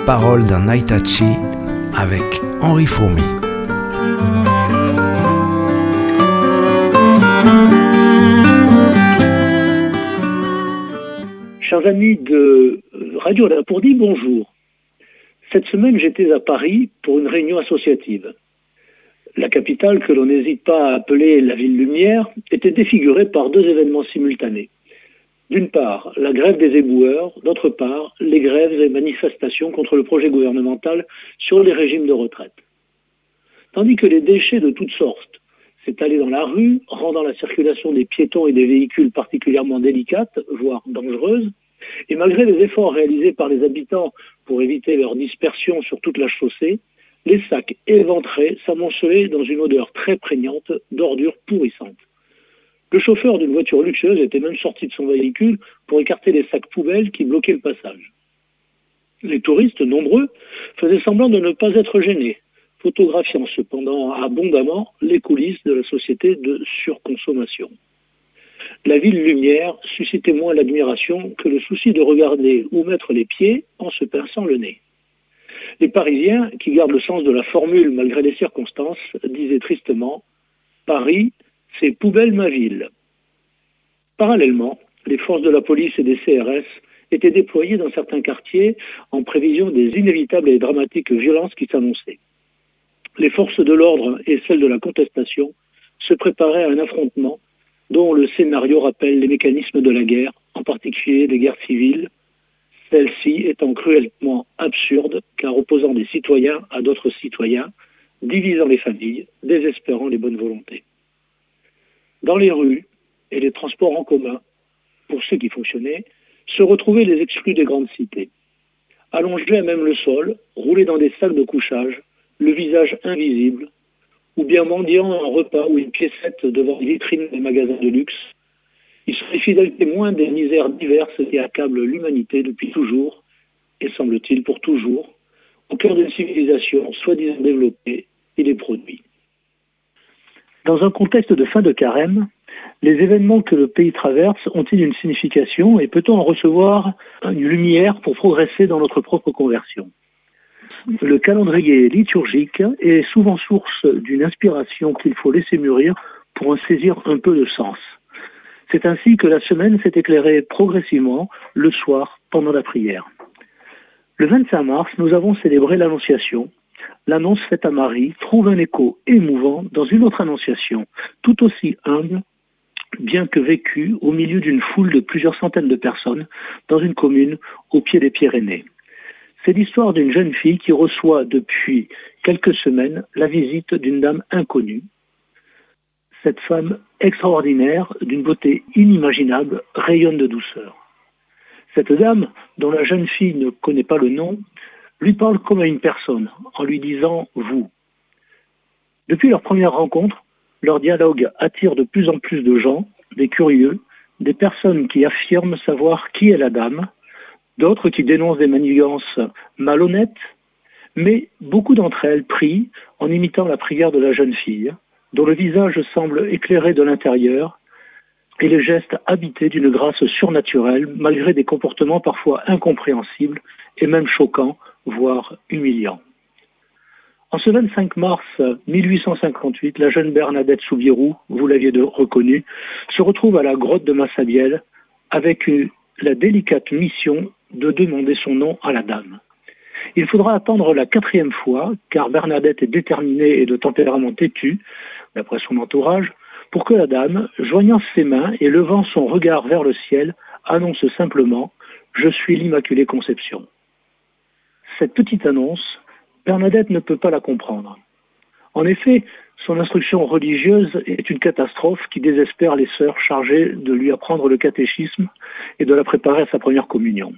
paroles d'un Aitachi avec Henri Fourmy. Chers amis de Radio Lapourdie, bonjour. Cette semaine, j'étais à Paris pour une réunion associative. La capitale, que l'on n'hésite pas à appeler la ville lumière, était défigurée par deux événements simultanés. D'une part, la grève des éboueurs, d'autre part, les grèves et manifestations contre le projet gouvernemental sur les régimes de retraite. Tandis que les déchets de toutes sortes s'étalaient dans la rue, rendant la circulation des piétons et des véhicules particulièrement délicate, voire dangereuse, et malgré les efforts réalisés par les habitants pour éviter leur dispersion sur toute la chaussée, les sacs éventrés s'amoncelaient dans une odeur très prégnante d'ordures pourrissantes. Le chauffeur d'une voiture luxueuse était même sorti de son véhicule pour écarter les sacs poubelles qui bloquaient le passage. Les touristes, nombreux, faisaient semblant de ne pas être gênés, photographiant cependant abondamment les coulisses de la société de surconsommation. La ville lumière suscitait moins l'admiration que le souci de regarder où mettre les pieds en se pinçant le nez. Les Parisiens, qui gardent le sens de la formule malgré les circonstances, disaient tristement « Paris, c'est poubelle ma ville ». Parallèlement, les forces de la police et des CRS étaient déployées dans certains quartiers en prévision des inévitables et dramatiques violences qui s'annonçaient. Les forces de l'ordre et celles de la contestation se préparaient à un affrontement dont le scénario rappelle les mécanismes de la guerre, en particulier des guerres civiles, celle-ci étant cruellement absurde car opposant des citoyens à d'autres citoyens, divisant les familles, désespérant les bonnes volontés. Dans les rues et les transports en commun, pour ceux qui fonctionnaient, se retrouvaient les exclus des grandes cités. Allongés à même le sol, roulés dans des sacs de couchage, le visage invisible, ou bien mendiant un repas ou une piécette devant les vitrines des magasins de luxe, ils sont les fidèles témoins des misères diverses qui accablent l'humanité depuis toujours, et semble-t-il pour toujours, au cœur d'une civilisation soi-disant développée et des produits. Dans un contexte de fin de carême, les événements que le pays traverse ont-ils une signification et peut-on en recevoir une lumière pour progresser dans notre propre conversion ? Le calendrier liturgique est souvent source d'une inspiration qu'il faut laisser mûrir pour en saisir un peu de sens. C'est ainsi que la semaine s'est éclairée progressivement le soir pendant la prière. Le 25 mars, nous avons célébré l'Annonciation. L'annonce faite à Marie trouve un écho émouvant dans une autre annonciation, tout aussi humble, bien que vécue au milieu d'une foule de plusieurs centaines de personnes dans une commune au pied des Pyrénées. C'est l'histoire d'une jeune fille qui reçoit depuis quelques semaines la visite d'une dame inconnue. Cette femme extraordinaire, d'une beauté inimaginable, rayonne de douceur. Cette dame, dont la jeune fille ne connaît pas le nom, lui parle comme à une personne, en lui disant « vous ». Depuis leur première rencontre, leur dialogue attire de plus en plus de gens, des curieux, des personnes qui affirment savoir qui est la dame, d'autres qui dénoncent des manigances malhonnêtes, mais beaucoup d'entre elles prient en imitant la prière de la jeune fille, dont le visage semble éclairé de l'intérieur et les gestes habités d'une grâce surnaturelle, malgré des comportements parfois incompréhensibles et même choquants, voire humiliants. En ce 25 mars 1858, la jeune Bernadette Soubirous, vous l'aviez reconnu, se retrouve à la grotte de Massabielle avec la délicate mission de demander son nom à la dame. Il faudra attendre la 4e fois, car Bernadette est déterminée et de tempérament têtu, d'après son entourage, pour que la dame, joignant ses mains et levant son regard vers le ciel, annonce simplement « Je suis l'Immaculée Conception ». Cette petite annonce, Bernadette ne peut pas la comprendre. En effet, son instruction religieuse est une catastrophe qui désespère les sœurs chargées de lui apprendre le catéchisme et de la préparer à sa première communion.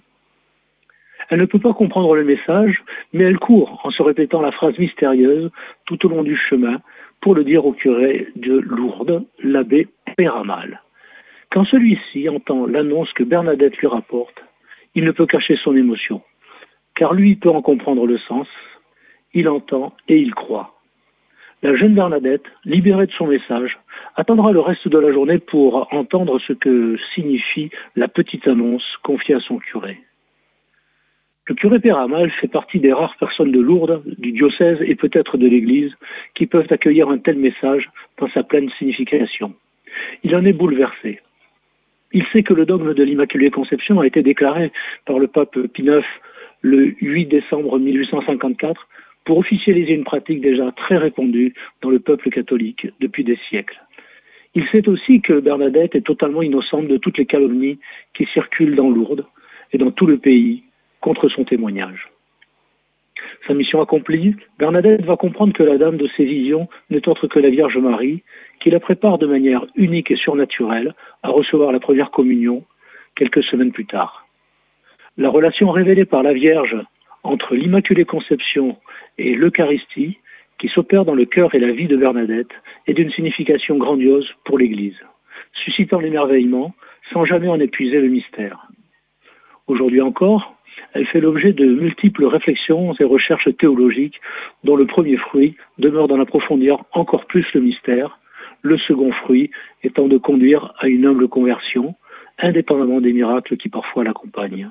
Elle ne peut pas comprendre le message, mais elle court en se répétant la phrase mystérieuse tout au long du chemin pour le dire au curé de Lourdes, l'abbé Péramal. Quand celui-ci entend l'annonce que Bernadette lui rapporte, il ne peut cacher son émotion, car lui peut en comprendre le sens, il entend et il croit. La jeune Bernadette, libérée de son message, attendra le reste de la journée pour entendre ce que signifie la petite annonce confiée à son curé. Le curé Péramal fait partie des rares personnes de Lourdes, du diocèse et peut-être de l'Église qui peuvent accueillir un tel message dans sa pleine signification. Il en est bouleversé. Il sait que le dogme de l'Immaculée Conception a été déclaré par le pape Pie IX le 8 décembre 1854 pour officialiser une pratique déjà très répandue dans le peuple catholique depuis des siècles. Il sait aussi que Bernadette est totalement innocente de toutes les calomnies qui circulent dans Lourdes et dans tout le pays contre son témoignage. Sa mission accomplie, Bernadette va comprendre que la dame de ses visions n'est autre que la Vierge Marie, qui la prépare de manière unique et surnaturelle à recevoir la première communion quelques semaines plus tard. La relation révélée par la Vierge entre l'Immaculée Conception et l'Eucharistie, qui s'opère dans le cœur et la vie de Bernadette, est d'une signification grandiose pour l'Église, suscitant l'émerveillement sans jamais en épuiser le mystère. Aujourd'hui encore, elle fait l'objet de multiples réflexions et recherches théologiques dont le premier fruit demeure d'en approfondir encore plus le mystère, le second fruit étant de conduire à une humble conversion, indépendamment des miracles qui parfois l'accompagnent.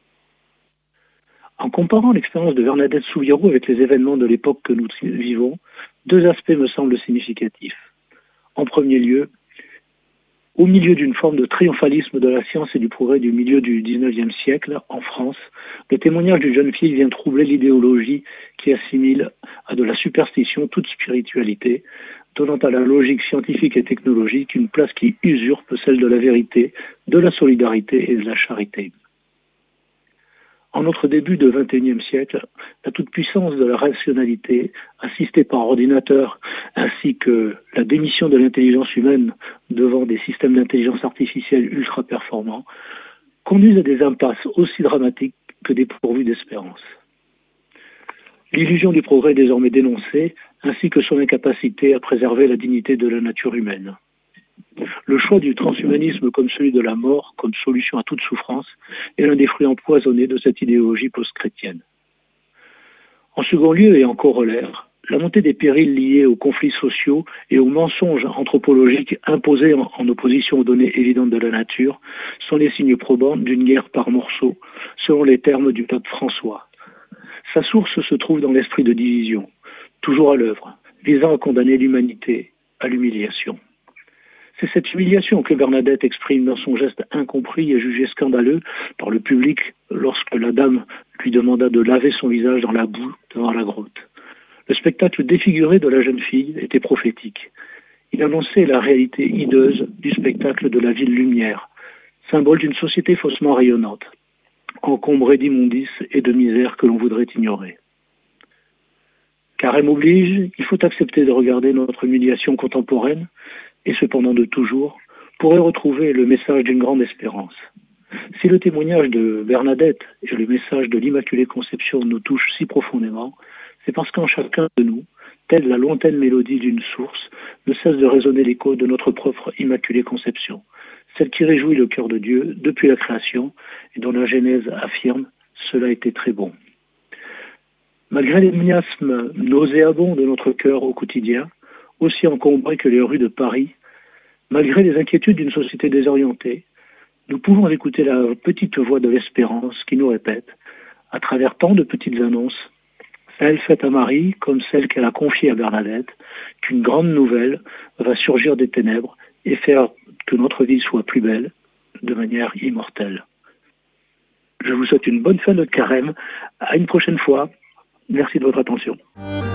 En comparant l'expérience de Bernadette Soubirous avec les événements de l'époque que nous vivons, deux aspects me semblent significatifs. En premier lieu, au milieu d'une forme de triomphalisme de la science et du progrès du milieu du XIXe siècle, en France, le témoignage d'une jeune fille vient troubler l'idéologie qui assimile à de la superstition toute spiritualité, donnant à la logique scientifique et technologique une place qui usurpe celle de la vérité, de la solidarité et de la charité. En notre début de XXIe siècle, la toute-puissance de la rationalité, assistée par ordinateur, ainsi que la démission de l'intelligence humaine devant des systèmes d'intelligence artificielle ultra performants, conduisent à des impasses aussi dramatiques que dépourvues d'espérance. L'illusion du progrès est désormais dénoncée, ainsi que son incapacité à préserver la dignité de la nature humaine. Le choix du transhumanisme comme celui de la mort, comme solution à toute souffrance, est l'un des fruits empoisonnés de cette idéologie post-chrétienne. En second lieu et en corollaire, la montée des périls liés aux conflits sociaux et aux mensonges anthropologiques imposés en opposition aux données évidentes de la nature sont les signes probants d'une guerre par morceaux, selon les termes du pape François. Sa source se trouve dans l'esprit de division, toujours à l'œuvre, visant à condamner l'humanité à l'humiliation. C'est cette humiliation que Bernadette exprime dans son geste incompris et jugé scandaleux par le public lorsque la dame lui demanda de laver son visage dans la boue devant la grotte. Le spectacle défiguré de la jeune fille était prophétique. Il annonçait la réalité hideuse du spectacle de la ville lumière, symbole d'une société faussement rayonnante, encombrée d'immondices et de misère que l'on voudrait ignorer. Carême oblige, il faut accepter de regarder notre humiliation contemporaine et cependant de toujours, pourrait retrouver le message d'une grande espérance. Si le témoignage de Bernadette et le message de l'Immaculée Conception nous touchent si profondément, c'est parce qu'en chacun de nous, telle la lointaine mélodie d'une source, ne cesse de résonner l'écho de notre propre Immaculée Conception, celle qui réjouit le cœur de Dieu depuis la création et dont la Genèse affirme « Cela était très bon ». Malgré les miasmes nauséabonds de notre cœur au quotidien, aussi encombré que les rues de Paris, malgré les inquiétudes d'une société désorientée, nous pouvons écouter la petite voix de l'espérance qui nous répète, à travers tant de petites annonces, celle faite à Marie comme celle qu'elle a confiée à Bernadette, qu'une grande nouvelle va surgir des ténèbres et faire que notre vie soit plus belle, de manière immortelle. Je vous souhaite une bonne fin de carême. À une prochaine fois. Merci de votre attention.